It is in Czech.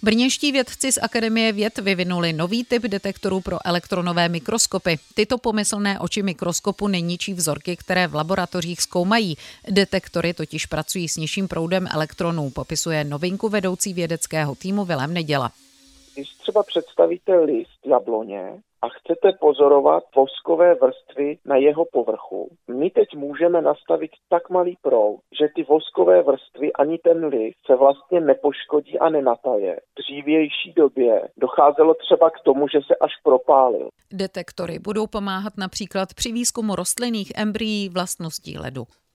Brněnští vědci z Akademie věd vyvinuli nový typ detektorů pro elektronové mikroskopy. Tyto pomyslné oči mikroskopu neničí vzorky, které v laboratořích zkoumají. Detektory totiž pracují s nižším proudem elektronů, popisuje novinku vedoucí vědeckého týmu Vilém Neděla. Když třeba představíte list jabloně a chcete pozorovat voskové vrstvy na jeho povrchu, my teď můžeme nastavit tak malý proud, že ty voskové vrstvy ani ten list se vlastně nepoškodí a nenataje. V dřívější době docházelo třeba k tomu, že se až propálil. Detektory budou pomáhat například při výzkumu rostlinných embryí vlastností ledu.